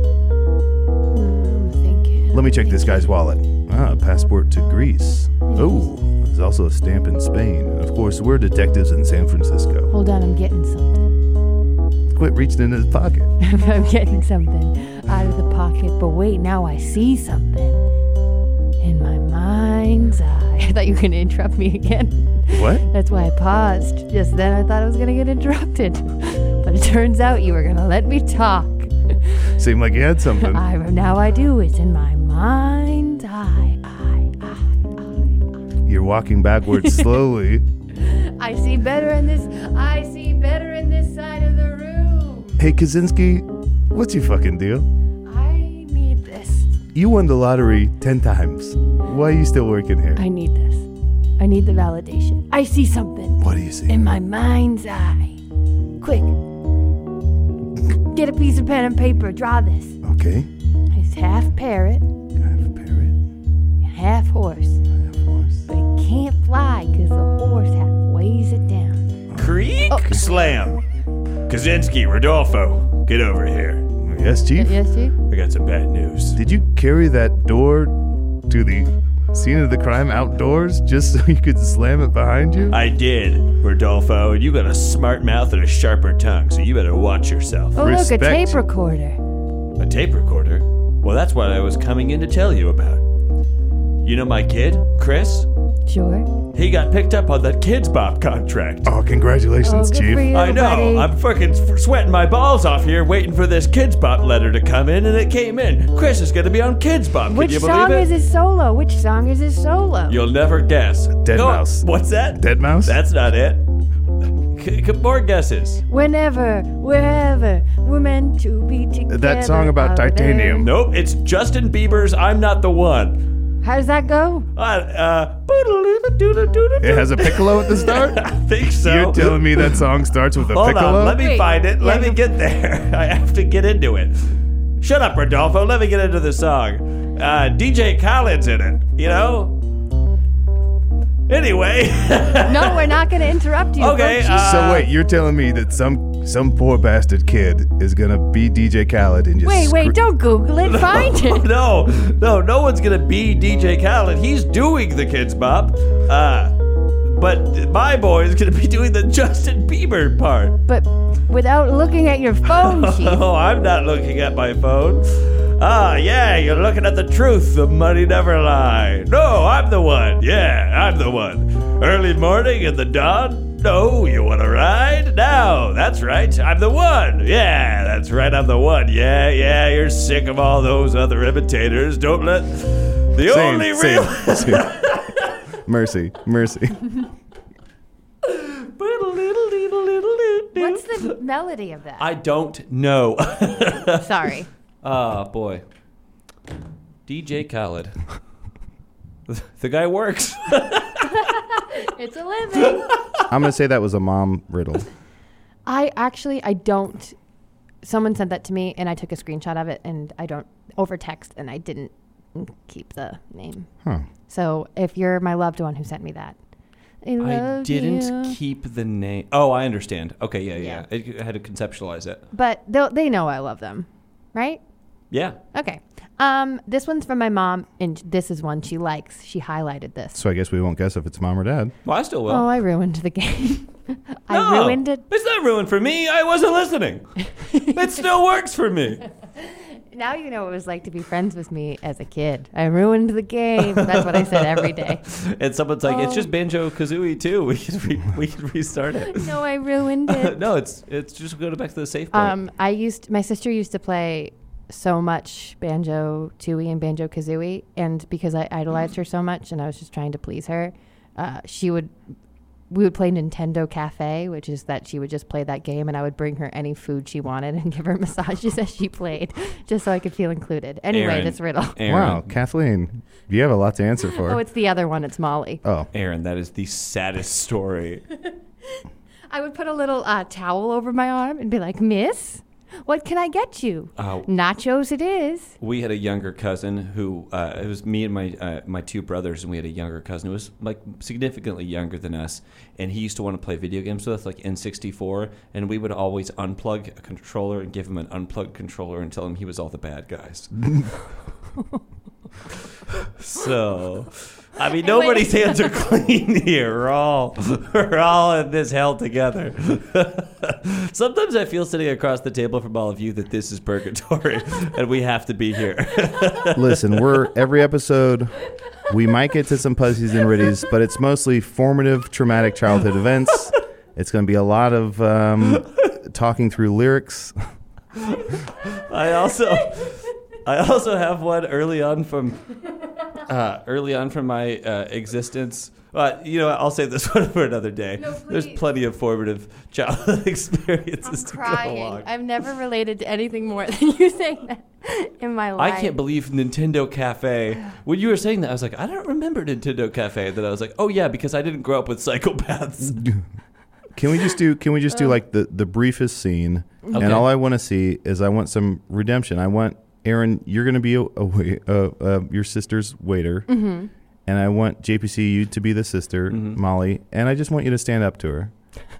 I'm thinking. Let me check this guy's wallet. Passport to Greece. Oh, there's also a stamp in Spain. And of course, we're detectives in San Francisco. Hold on, I'm getting something. Quit reaching in his pocket. I'm getting something out of the pocket, but wait, now I see something. In my mind's eye. I thought you were going to interrupt me again. What? That's why I paused. Just then I thought I was going to get interrupted. But it turns out you were going to let me talk. Seemed like you had something. Now I do. It's in my mind's eye. You're walking backwards slowly. I see better in this side of the room. Hey, Kaczynski, what's your fucking deal? I need this. You won the lottery 10 times. Why are you still working here? I need this. I need the validation. I see something. What do you see? In my mind's eye. Quick. Get a piece of pen and paper. Draw this. Okay. It's half parrot. Half parrot. And half horse. Half horse. But it can't fly because the horse Slam. Kaczynski, Rodolfo, get over here. Yes, Chief? Yes, Chief? I got some bad news. Did you carry that door to the scene of the crime outdoors just so you could slam it behind you? I did, Rodolfo, and you got a smart mouth and a sharper tongue, so you better watch yourself. Oh, Respect. look, a tape recorder. A tape recorder? Well, that's what I was coming in to tell you about. You know my kid, Chris? Sure. He got picked up on that Kids Bop contract. Oh, congratulations, Oh, good Chief. for you, I know. buddy. I'm fucking sweating my balls off here waiting for this Kids Bop letter to come in, and it came in. Chris is going to be on Kids Bop. Which Can you believe song it? is his solo? Which song is his solo? You'll never guess. Dead Go on. Mouse. What's that? Dead Mouse? That's not it. More guesses. Whenever, wherever, we're meant to be together. That song about out there. titanium. Nope, it's Justin Bieber's I'm Not the One. How does that go? It has a piccolo at the start? I think so. You're telling me that song starts with a Hold piccolo? on, let me Wait. find it. Let Yeah, me get there. I have to get into it. Shut up, Rodolfo. Let me get into the song. DJ Khaled's in it, you know? Anyway. No, we're not going to interrupt you. Okay, Don't you- So wait, you're telling me that some poor bastard kid is gonna be DJ Khaled and just wait, don't Google it. Find it. No one's gonna be DJ Khaled. He's doing the Kids Bop. But my boy is gonna be doing the Justin Bieber part. But without looking at your phone, Chief. Oh, I'm not looking at my phone. Yeah, you're looking at the truth. The money never lie. No, I'm the one. Yeah, I'm the one. Early morning in the dawn. No, you want to ride? No, that's right. I'm the one. Yeah, that's right. I'm the one. Yeah, you're sick of all those other imitators. Don't let the only real... Same. Mercy. What's the melody of that? I don't know. Sorry. Oh, boy. DJ Khaled. The guy works. It's a living. I'm gonna say that was a mom riddle. I don't. Someone sent that to me, and I took a screenshot of it, and I don't over text, and I didn't keep the name. Huh. So if you're my loved one who sent me that, I didn't keep the name. Oh, I understand. Okay, yeah. I had to conceptualize it. But they know I love them, right? Yeah. Okay. This one's from my mom, and this is one she likes. She highlighted this. So I guess we won't guess if it's mom or dad. Well, I still will. Oh, I ruined the game. I No, ruined it. It's not ruined for me. I wasn't listening. It still works for me. Now you know what it was like to be friends with me as a kid. I ruined the game. That's what I said every day. And someone's like, it's just Banjo Kazooie too. We can restart it. No, I ruined it. No, it's just go back to the safe point. My sister used to play so much Banjo Tooie and Banjo Kazooie, and because I idolized her so much and I was just trying to please her, we would play Nintendo Cafe, which is that she would just play that game, and I would bring her any food she wanted and give her massages as she played, just so I could feel included. Anyway, Aaron. this riddle. Aaron, Wow, Kathleen, you have a lot to answer for. Oh, it's the other one. It's Molly. Oh, Aaron, that is the saddest story. I would put a little towel over my arm and be like, Miss, what can I get you? Nachos it is. We had a younger cousin who it was me and my two brothers, and we had a younger cousin who was like significantly younger than us, and he used to want to play video games with us, like N64, and we would always unplug a controller and give him an unplugged controller and tell him he was all the bad guys. So, I mean, nobody's hands are clean here. We're all in this hell together. Sometimes I feel sitting across the table from all of you that this is purgatory, and we have to be here. listen, every episode, we might get to some pussies and riddies, but it's mostly formative, traumatic childhood events. It's going to be a lot of talking through lyrics. I also have one early on from my existence. I'll save this one for another day. No, There's please. plenty of formative childhood experiences to go along. I've never related to anything more than you saying that in my life. I can't believe Nintendo Cafe. When you were saying that, I was like, I don't remember Nintendo Cafe. Then I was like, oh yeah, because I didn't grow up with psychopaths. Can we just do like the briefest scene? Okay. And all I want to see is I want some redemption. I want Aaron, you're going to be your sister's waiter. Mm-hmm. And I want JPC, you to be the sister, Molly, and I just want you to stand up to her.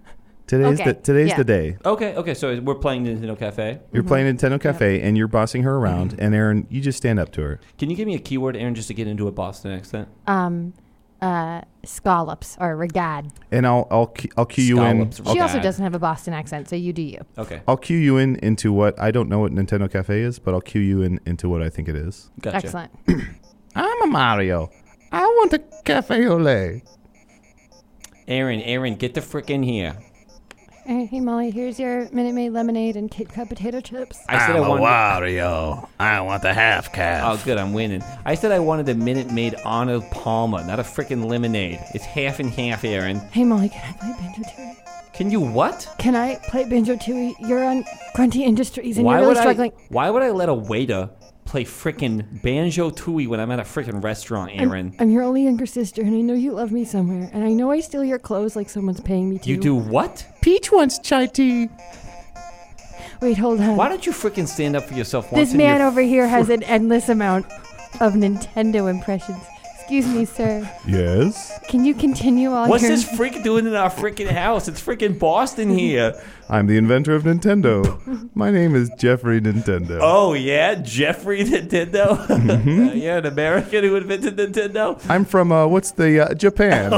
Today's Okay. the day. Okay. So we're playing Nintendo Cafe. You're playing Nintendo Cafe and you're bossing her around. And Aaron, you just stand up to her. Can you give me a keyword, Aaron, just to get into a Boston accent? Scallops or regard. And I'll cue you in. Scallops. She also Regard. doesn't have a Boston accent, so you do you. Okay. I'll cue you in into what I don't know what Nintendo Cafe is, but I'll cue you in into what I think it is. Gotcha. Excellent. I'm a Mario. I want a cafe au lait. Aaron, get the frick in here. Hey, Molly, here's your Minute Maid lemonade and Kit Kat potato chips. I said I wanted. Wario. I want the half calf. Oh, good, I'm winning. I said I wanted a Minute Maid Arnold Palmer, not a frickin' lemonade. It's half and half, Aaron. Hey, Molly, can I play Banjo-Tooie? Can you what? Can I play Banjo-Tooie? You're on Grunty Industries and you're really struggling. Why would I let a waiter play frickin' Banjo-Tooie when I'm at a frickin' restaurant, Aaron? I'm your only younger sister, and I know you love me somewhere. And I know I steal your clothes like someone's paying me to. You do what? Peach wants chai tea. Wait, hold on. Why don't you frickin' stand up for yourself once This in your man over here has an endless amount of Nintendo impressions. Excuse me, sir. Yes. Can you continue on What's your... this freak doing in our freaking house? It's freaking Boston here. I'm the inventor of Nintendo. My name is Jeffrey Nintendo. Oh, yeah? Jeffrey Nintendo? Mm-hmm. You're an American who invented Nintendo? I'm from, Japan.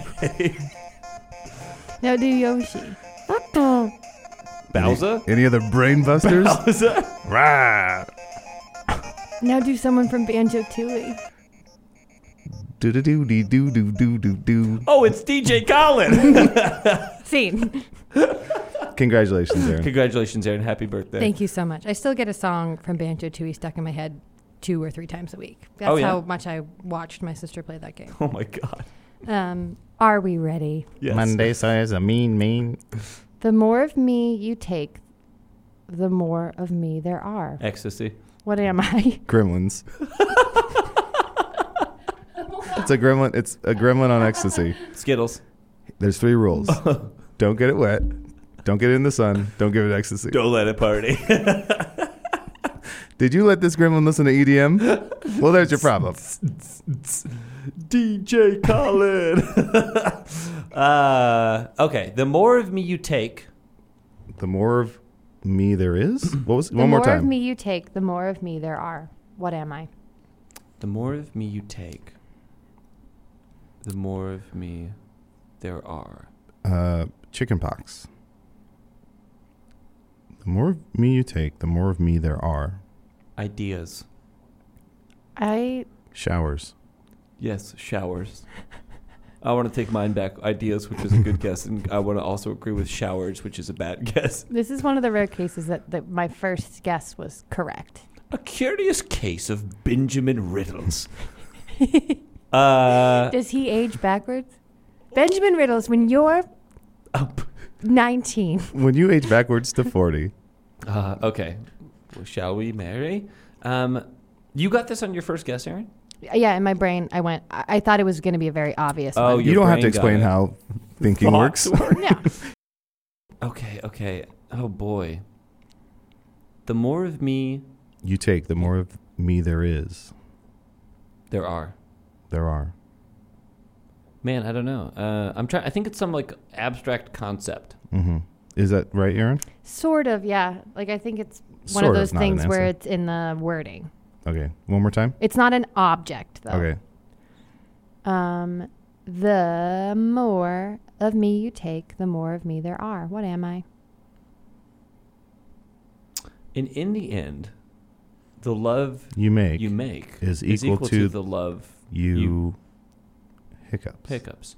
Now do Yoshi. Bowser? Any other brain busters? Bowser? Rah. Now do someone from Banjo-Tooie. Do-do-do-dee-do-do-do-do-do. Oh, it's DJ Colin. Scene. Congratulations, Aaron. Congratulations, Aaron. Happy birthday. Thank you so much. I still get a song from Banjo-Tooie stuck in my head 2 or 3 times a week. That's Oh, yeah? how much I watched my sister play that game. Oh, my God. Are we ready? Yes. Monday says a mean. The more of me you take, the more of me there are. Ecstasy. What am I? Gremlins. It's a gremlin on ecstasy. Skittles. There's 3 rules. Don't get it wet. Don't get it in the sun. Don't give it ecstasy. Don't let it party. Did you let this gremlin listen to EDM? Well, there's your problem. DJ Colin. Okay. The more of me you take. The more of me there is? What was The one more more time? of me you take, the more of me there are. What am I? The more of me you take, the more of me there are. Chicken pox. The more of me you take, the more of me there are. Ideas. Showers. Yes, showers. I want to take mine back. Ideas, which is a good guess, and I want to also agree with showers, which is a bad guess. This is one of the rare cases that my first guess was correct. A curious case of Benjamin Riddles. Does he age backwards? Benjamin Riddles, when you're 19. When you age backwards to 40. Okay. Well, shall we marry? You got this on your first guess, Aaron? Yeah, in my brain, I thought it was going to be a very obvious Oh, one. You don't have to brain got explain it. how thinking works. Yeah. Okay. Oh, boy. The more of me You take, the more of me there is. there are. There are. Man, I don't know. I think it's some like abstract concept. Mm-hmm. Is that right, Aaron? Sort of, yeah. Like, I think it's one Sort of of, those not an things where answer. it's in the wording. Okay. One more time? It's not an object, though. Okay. The more of me you take, the more of me there are. What am I? And in the end, the love You make you make is equal to the love you hiccups. hiccups.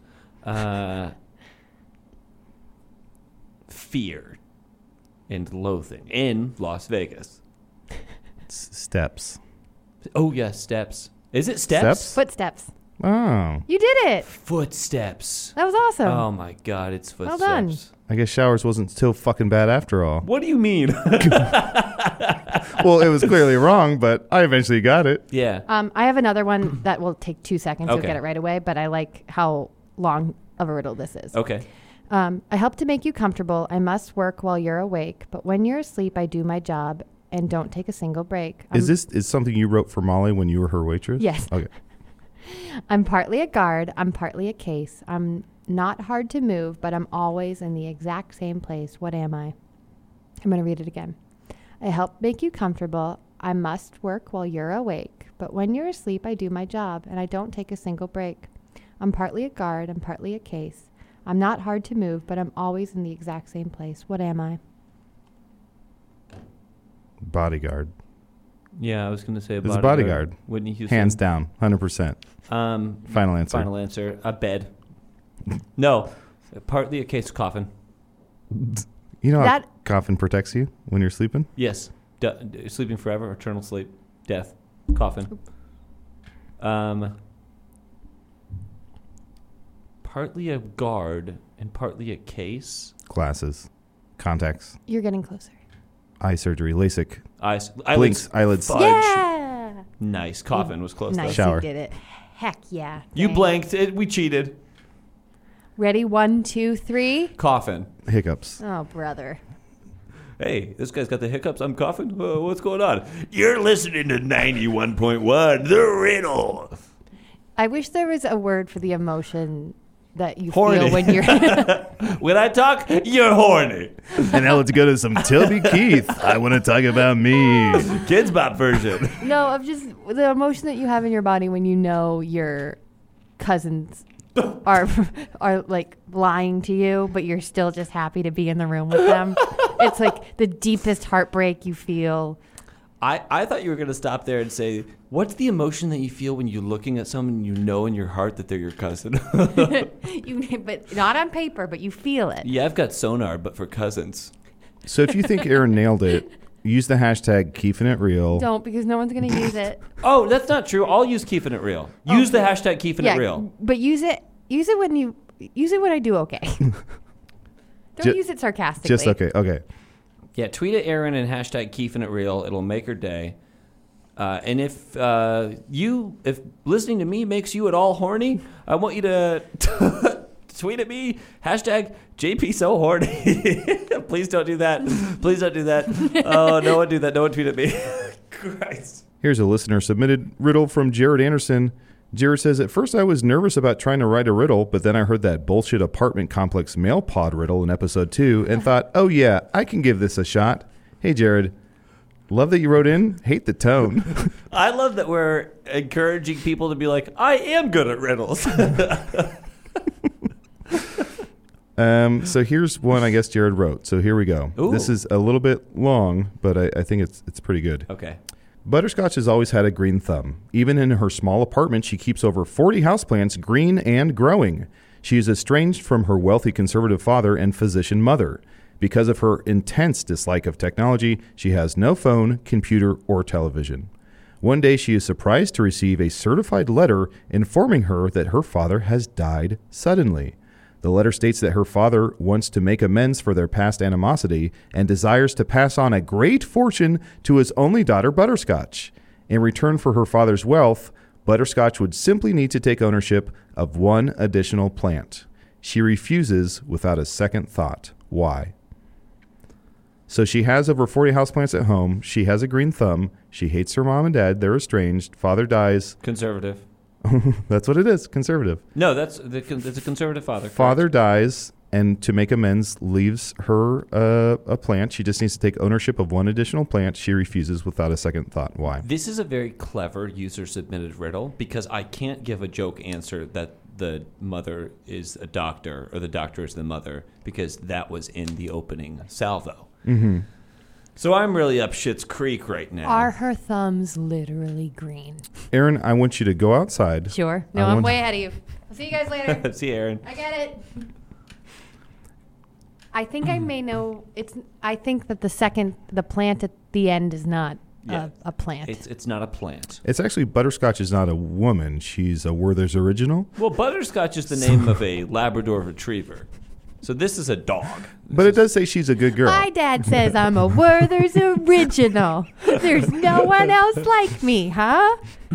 Fear and loathing in Las Vegas. Steps. Oh, yes, steps. Is it steps? Steps? Footsteps. Oh. You did it. Footsteps. That was awesome. Oh, my God, it's Well footsteps. done. I guess showers wasn't so fucking bad after all. What do you mean? Well, it was clearly wrong, but I eventually got it. Yeah. I have another one that will take 2 seconds. You'll Okay. get it right away, but I like how long of a riddle this is. Okay. I help to make you comfortable. I must work while you're awake, but when you're asleep, I do my job and don't take a single break. Is something you wrote for Molly when you were her waitress? Yes. Okay. I'm partly a guard. I'm partly a case. I'm not hard to move, but I'm always in the exact same place. What am I? I'm going to read it again. I help make you comfortable. I must work while you're awake. But when you're asleep, I do my job, and I don't take a single break. I'm partly a guard. I'm partly a case. I'm not hard to move, but I'm always in the exact same place. What am I? Bodyguard. Yeah, I was going to say It's a bodyguard. Whitney Houston. Hands down, 100%. Final answer. Final answer. A bed. No, partly a case coffin. You know how coffin protects you when you're sleeping? Yes. Sleeping forever, eternal sleep, death, coffin. Partly a guard and partly a case. Glasses. Contacts. You're getting closer. Eye surgery. LASIK. Blinks. Eyelids. Fudge. Yeah. Nice. Coffin was close. Nice. Shower. You did it. Heck yeah. You Dang. blanked. We cheated. Ready? 1, 2, 3. Coffin. Hiccups. Oh, brother. Hey, this guy's got the hiccups. I'm coughing. What's going on? You're listening to 91.1, The Riddle. I wish there was a word for the emotion that you Horny. feel when you're... When I talk, you're horny. And now let's go to some Toby Keith. I want to talk about me. Kids Bop version. No, of just the emotion that you have in your body when you know your cousins are like lying to you, but you're still just happy to be in the room with them. It's like the deepest heartbreak you feel. I thought you were going to stop there and say, what's the emotion that you feel when you're looking at someone you know in your heart that they're your cousin? But not on paper, but you feel it. Yeah, I've got sonar, but for cousins. So if you think Aaron nailed it, use the hashtag Keeping It Real. Don't, because no one's going to use it. Oh, that's not true. I'll use Keeping It Real. Use the hashtag Keeping It Real. But use it when I do okay. Don't use it sarcastically. Just okay. Okay. Yeah, tweet at Erin and hashtag Keeping It Real. It'll make her day. And if listening to me makes you at all horny, I want you to tweet at me, hashtag JP so horny. Please don't do that. Please don't do that. Oh, no one do that. No one tweet at me. Christ. Here's a listener submitted riddle from Jared Anderson. Jared says, at first I was nervous about trying to write a riddle, but then I heard that bullshit apartment complex mail pod riddle in episode 2 and thought, oh yeah, I can give this a shot. Hey, Jared. Love that you wrote in. Hate the tone. I love that we're encouraging people to be like, I am good at riddles. So here's one I guess Jared wrote. So here we go. Ooh. This is a little bit long, but I think it's pretty good. Okay. Butterscotch has always had a green thumb. Even in her small apartment, she keeps over 40 houseplants green and growing. She is estranged from her wealthy conservative father and physician mother. Because of her intense dislike of technology, she has no phone, computer, or television. One day, she is surprised to receive a certified letter informing her that her father has died suddenly. The letter states that her father wants to make amends for their past animosity and desires to pass on a great fortune to his only daughter, Butterscotch. In return for her father's wealth, Butterscotch would simply need to take ownership of one additional plant. She refuses without a second thought. Why? So she has over 40 houseplants at home. She has a green thumb. She hates her mom and dad. They're estranged. Father dies. Conservative. That's what it is. Conservative. No, it's a conservative father. Father dies, and to make amends, leaves her a plant. She just needs to take ownership of one additional plant. She refuses without a second thought. Why? This is a very clever user-submitted riddle because I can't give a joke answer that the mother is a doctor or the doctor is the mother because that was in the opening salvo. Mm-hmm. So I'm really up Schitt's Creek right now. Are her thumbs literally green? Aaron, I want you to go outside. Sure. No, I'm way ahead of you. I'll see you guys later. See you, Aaron. I get it. I think I may know. I think that the plant at the end is not a plant. It's not a plant. It's actually Butterscotch is not a woman. She's a Werther's original. Well, Butterscotch is the name of a Labrador Retriever. So this is a dog. But it does say she's a good girl. My dad says I'm a Werther's original. There's no one else like me, huh?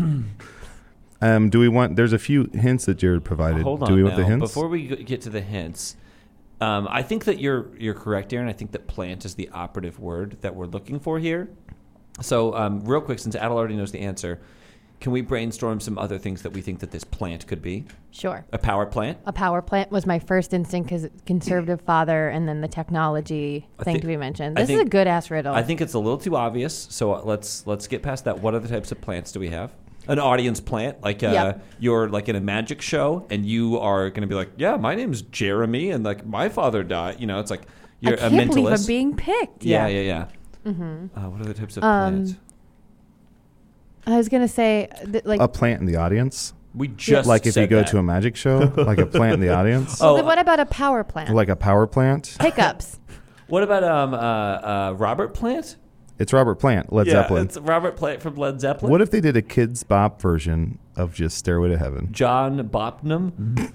Do we want? There's a few hints that Jared provided. Hold on. Do we want the hints? Before we get to the hints, I think that you're correct, Aaron. I think that plant is the operative word that we're looking for here. So real quick, since Adel already knows the answer, Can we brainstorm some other things that we think that this plant could be? Sure. A power plant? A power plant was my first instinct because conservative father and then the technology thing to be mentioned. This is a good-ass riddle. I think it's a little too obvious, so let's get past that. What other types of plants do we have? An audience plant, like you're like in a magic show, and you are going to be like, yeah, my name's Jeremy, and like my father died. You know, it's like you're a mentalist. I can't believe I'm being picked. Yeah. Mm-hmm. What other types of plants? I was going to say, like a plant in the audience. We just like if said you go that. to a magic show, like a plant in the audience. Well, then what about a power plant? Like a power plant. Pickups. What about Robert Plant? It's Robert Plant, Led Zeppelin. It's Robert Plant from Led Zeppelin. What if they did a Kids Bop version of just Stairway to Heaven? John Bopnum.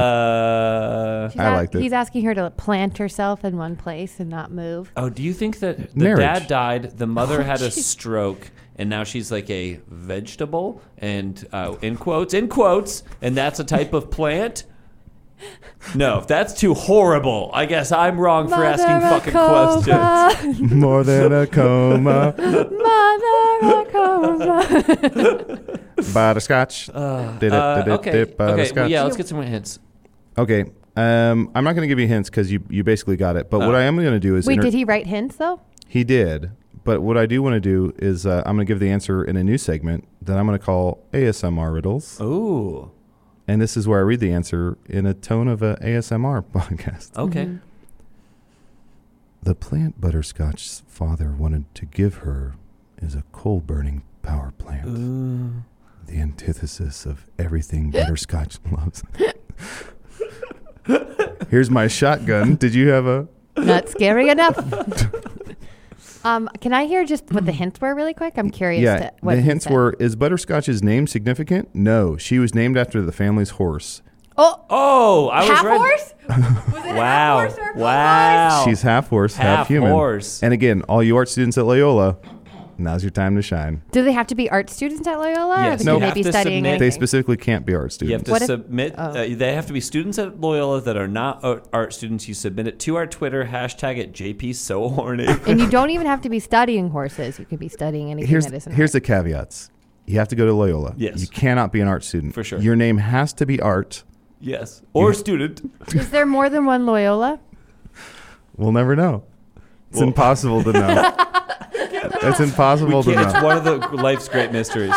I liked it. He's asking her to plant herself in one place and not move. Oh, do you think that the dad died, the mother had a stroke, and now she's like a vegetable, and in quotes, and that's a type of plant? No, that's too horrible. I guess I'm wrong for asking fucking questions. More than a coma. Mother coma. Butterscotch. Okay. Butterscotch. Well, yeah, let's get some more hints. Okay. I'm not going to give you hints because you basically got it. But what I am going to do is... Wait, did he write hints, though? He did. But what I do want to do is I'm going to give the answer in a new segment that I'm going to call ASMR Riddles. Ooh. And this is where I read the answer in a tone of a ASMR podcast. Okay. Mm-hmm. The plant Butterscotch's father wanted to give her is a coal-burning power plant. Ooh. The antithesis of everything Butterscotch loves. Here's my shotgun. Did you have a... Not scary enough. Can I hear just what the hints were really quick? I'm curious. Yeah, what the hints were, is Butterscotch's name significant? No, she was named after the family's horse. Oh, I was half ready. horse? Was it Wow. half horse or full Wow. horse? She's half horse, half human. horse. And again, all you art students at Loyola, now's your time to shine. Do they have to be art students at Loyola? Yes. Or No. can You they be have to studying submit- They anything? specifically can't be art You have students. to submit. They have to be students at Loyola that are not art students. You submit it to our Twitter, hashtag it JPSoHorny. And you don't even have to be studying horses. You could be studying anything that isn't Here's art. the caveats. You have to go to Loyola. Yes. You cannot be an art student. For sure. Your name has to be art. Yes. Or student. Is there more than one Loyola? We'll never know. It's impossible to know. It's impossible to It's know. one of the life's great mysteries.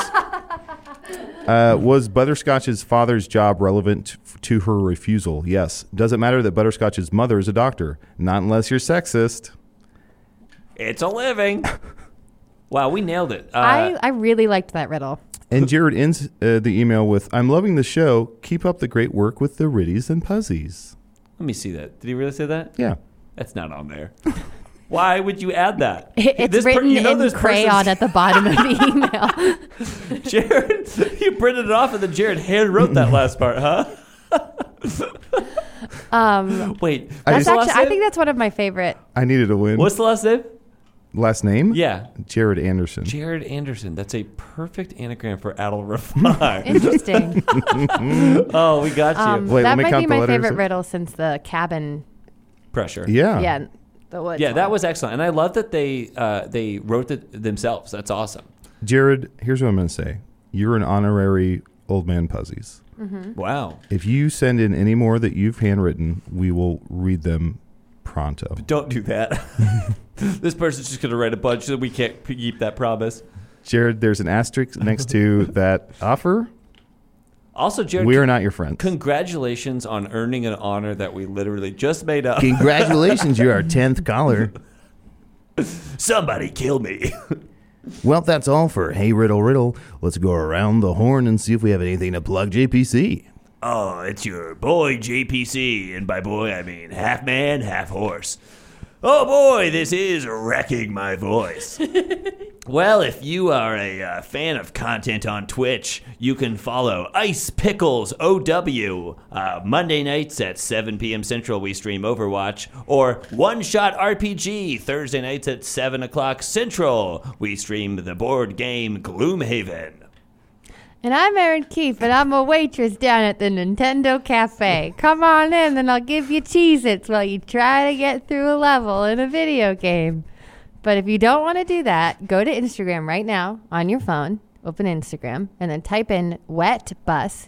Was Butterscotch's father's job relevant to her refusal? Yes. Does it matter that Butterscotch's mother is a doctor? Not unless you're sexist. It's a living. Wow, we nailed it. I really liked that riddle. And Jared ends the email with, I'm loving the show. Keep up the great work with the Riddies and Puzzies. Let me see that. Did he really say that? Yeah. That's not on there. Why would you add that? It's written in crayon at the bottom of the email. Jared, you printed it off and then Jared hand wrote that last part, huh? Wait, That's what's the last actually, I name? think that's one of my favorite. I needed a win. What's the last name? Last name? Yeah. Jared Anderson. Jared Anderson. That's a perfect anagram for Adel Rafai. Interesting. Oh, we got you. Wait, let That me might count be the my letters. favorite riddle since the cabin. Pressure. Yeah. Yeah. The woods Yeah, that one. was excellent. And I love that they wrote it themselves. That's awesome. Jared, here's what I'm going to say. You're an honorary Old Man Puzzies. Wow. If you send in any more that you've handwritten, we will read them pronto. Don't do that. This person's just going to write a bunch so we can't keep that promise. Jared, there's an asterisk next to that offer. Also, Jared, We are not your friends. congratulations on earning an honor that we literally just made up. Congratulations, you're our 10th caller. Somebody kill me. Well, that's all for Hey Riddle Riddle. Let's go around the horn and see if we have anything to plug JPC. Oh, it's your boy JPC, and by boy I mean half man, half horse. Oh boy, this is wrecking my voice. Well, if you are a fan of content on Twitch, you can follow Ice Pickles OW. Monday nights at 7 p.m. Central, we stream Overwatch. Or One Shot RPG, Thursday nights at 7 o'clock Central. We stream the board game Gloomhaven. And I'm Erin Keefe, and I'm a waitress down at the Nintendo Cafe. Come on in, and I'll give you Cheez-Its while you try to get through a level in a video game. But if you don't want to do that, go to Instagram right now on your phone open Instagram, and then type in WETBUS,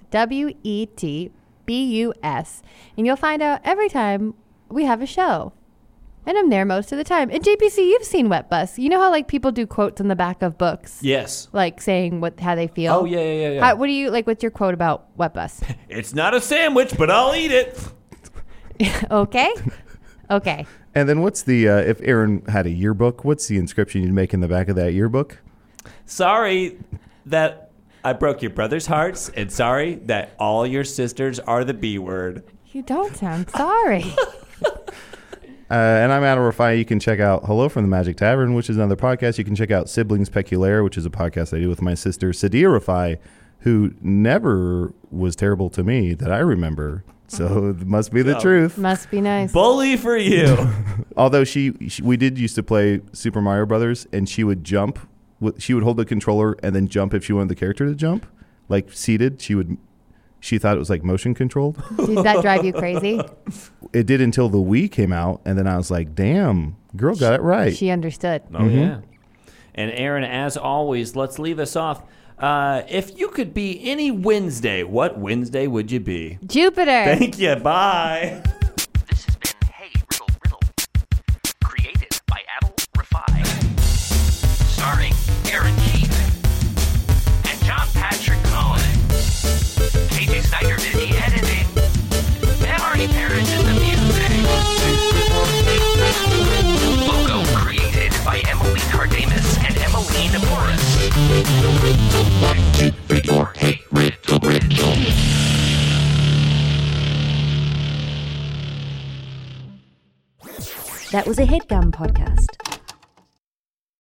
WETBUS, and you'll find out every time we have a show. And I'm there most of the time. And JPC, you've seen WETBUS. You know how like people do quotes on the back of books? Yes. Like saying how they feel? Oh, yeah. What do you like? What's your quote about WETBUS? It's not a sandwich, but I'll eat it. Okay. And then what's the, if Aaron had a yearbook, what's the inscription you'd make in the back of that yearbook? Sorry that I broke your brother's hearts, and sorry that all your sisters are the B word. You don't sound sorry. And I'm Adam Rafai. You can check out Hello from the Magic Tavern, which is another podcast. You can check out Siblings Peculiar, which is a podcast I do with my sister, Sadia Rafai, who never was terrible to me that I remember. So it must be the truth. Must be nice. Bully for you. Although we did used to play Super Mario Brothers, and she would jump. She would hold the controller and then jump if she wanted the character to jump. Like seated, she thought it was like motion controlled. Did that drive you crazy? It did until the Wii came out, and then I was like, damn, girl got it right. She understood. Oh, yeah. And Aaron, as always, let's leave us off. If you could be any Wednesday, what Wednesday would you be? Jupiter. Thank you. Bye. This has been Hey Riddle, created by Adel Rafai, starring Aaron Keith and John Patrick Cohen. KJ Snyder did the editing, and Arnie Parrish did the music. Logo created by Emily Cardamus and Emmeline Morris. Hey Riddle. That was a HeadGum podcast.